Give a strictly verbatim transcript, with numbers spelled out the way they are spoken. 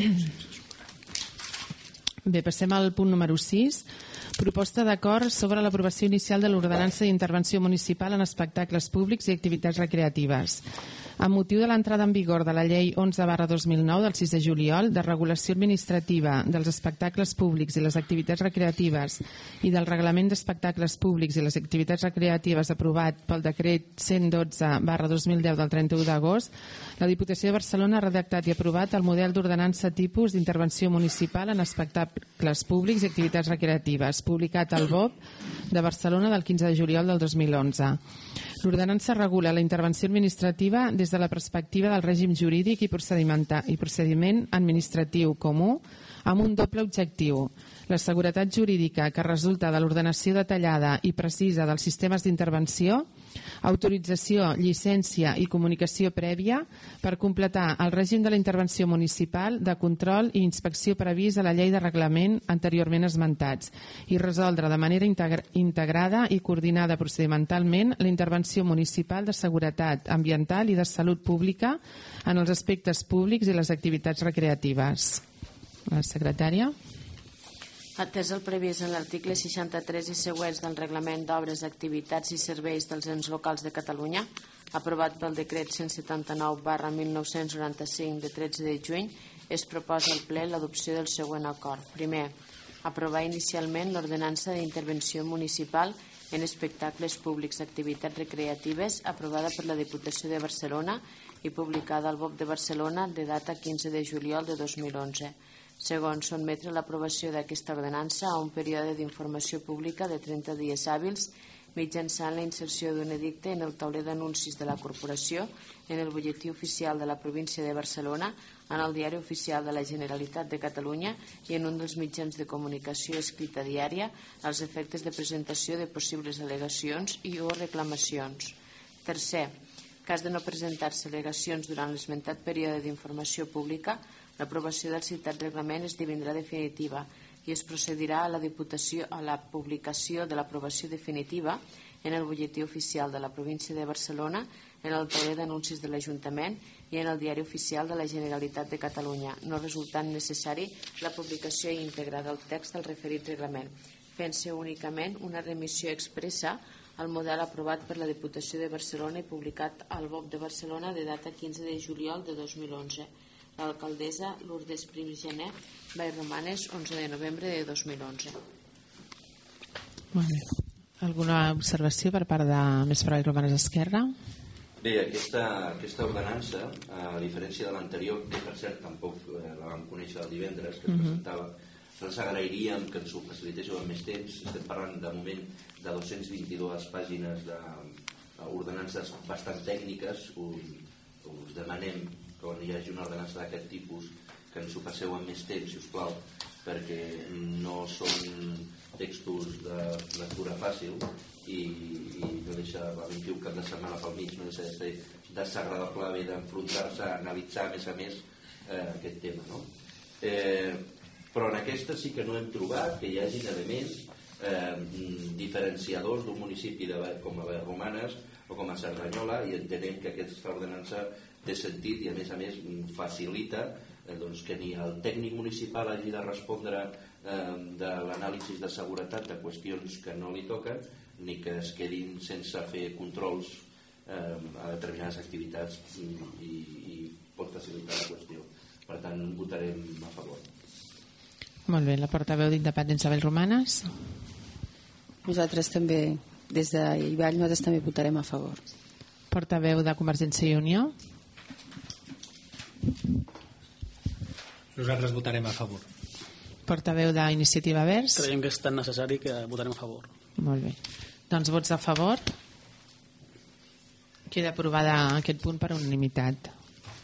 Bé, passem al punt número sis. Proposta d'acord sobre l'aprovació inicial de l'ordenança d'intervenció municipal en espectacles públics i activitats recreatives. Amb motiu de l'entrada en vigor de la llei onze barra dos mil nou del sis de juliol de regulació administrativa dels espectacles públics i les activitats recreatives i del reglament d'espectacles públics i les activitats recreatives aprovat pel decret cent dotze barra dos mil deu del trenta-u d'agost, la Diputació de Barcelona ha redactat i aprovat el model d'ordenança tipus d'intervenció municipal en espectacles públics i activitats recreatives, publicat al B O P de Barcelona del quinze de juliol del dos mil onze. L'ordenança regula la intervenció administrativa des de la perspectiva del règim jurídic i procediment administratiu comú amb un doble objectiu: la seguretat jurídica que resulta de l'ordenació detallada i precisa dels sistemes d'intervenció, autorització, llicència i comunicació prèvia per completar el règim de la intervenció municipal de control i inspecció previst a la llei de reglament anteriorment esmentats i resoldre de manera integrada i coordinada procedimentalment la intervenció municipal de seguretat ambiental i de salut pública en els aspectes públics i les activitats recreatives. La secretària. Atès el previst en l'article seixanta-tres i següents del Reglament d'Obres, Activitats i Serveis dels Ens Locals de Catalunya, aprovat pel decret cent setanta-nou barra mil nou-cents noranta-cinc de tretze de juny, es proposa al ple l'adopció del següent acord. Primer, aprovar inicialment l'ordenança d'intervenció municipal en espectacles públics, activitats recreatives, aprovada per la Diputació de Barcelona i publicada al B O P de Barcelona de data quinze de juliol de dos mil onze. Segon, sotmetre l'aprovació d'aquesta ordenança a un període d'informació pública de trenta dies hàbils mitjançant la inserció d'un edicte en el tauler d'anuncis de la Corporació, en el butlletí oficial de la província de Barcelona, en el diari oficial de la Generalitat de Catalunya i en un dels mitjans de comunicació escrita diària als efectes de presentació de possibles al·legacions i o reclamacions. Tercer, cas de no presentar-se al·legacions durant l'esmentat període d'informació pública, l'aprovació del citat reglament esdevindrà definitiva i es procedirà a la Diputació a la publicació de l'aprovació definitiva en el butlletí oficial de la província de Barcelona, en el tauler d'anuncis de l'Ajuntament i en el diari oficial de la Generalitat de Catalunya, no resultant necessari la publicació íntegra del text del referit reglament, fent-se únicament una remissió expressa al model aprovat per la Diputació de Barcelona i publicat al B O P de Barcelona de data quinze de juliol de dos mil onze. L'alcaldessa Lourdes Prims-Gené, Vallromanes, onze de novembre de dos mil onze. Molt bé. Alguna observació per part de Més per Vallromanes Esquerra? Bé, aquesta, aquesta ordenança, a diferència de l'anterior, que per cert tampoc la vam conèixer el divendres que es presentava, ens agrairíem que ens ho facilitéssiu amb més temps. Estem parlant de moment de dos-cents vint-i-dues pàgines d'ordenances bastant tècniques. Us demanem que quan hi hagi una ordenança d'aquest tipus que ens ho passeu amb més temps, si us plau, perquè no són textos de lectura fàcil i, i no deixa vint-i-un cap de setmana pel mig, no deixa de ser desagradable haver d'enfrontar-se a analitzar a més a més eh, aquest tema, no? Eh, però en aquesta sí que no hem trobat que hi hagi elements eh, diferenciadors d'un municipi de, com a Vallromanes o com a Cerdanyola, i entenem que aquesta ordenança té sentit i a més a més facilita eh, doncs, que ni el tècnic municipal hagi de respondre eh, de l'anàlisi de seguretat de qüestions que no li toquen, ni que es quedin sense fer controls eh, a determinades activitats i, i, i pot facilitar la qüestió. Per tant, votarem a favor. Molt bé, la portaveu d'Independents de Vallromanes. Nosaltres també, des d'Ivall, nosaltres també votarem a favor. Portaveu de Convergència i Unió. Nosaltres votarem a favor. Portaveu d'Iniciativa Verds. Creiem que és tan necessari que votarem a favor. Molt bé. Doncs vots a favor. Queda aprovada aquest punt per unanimitat.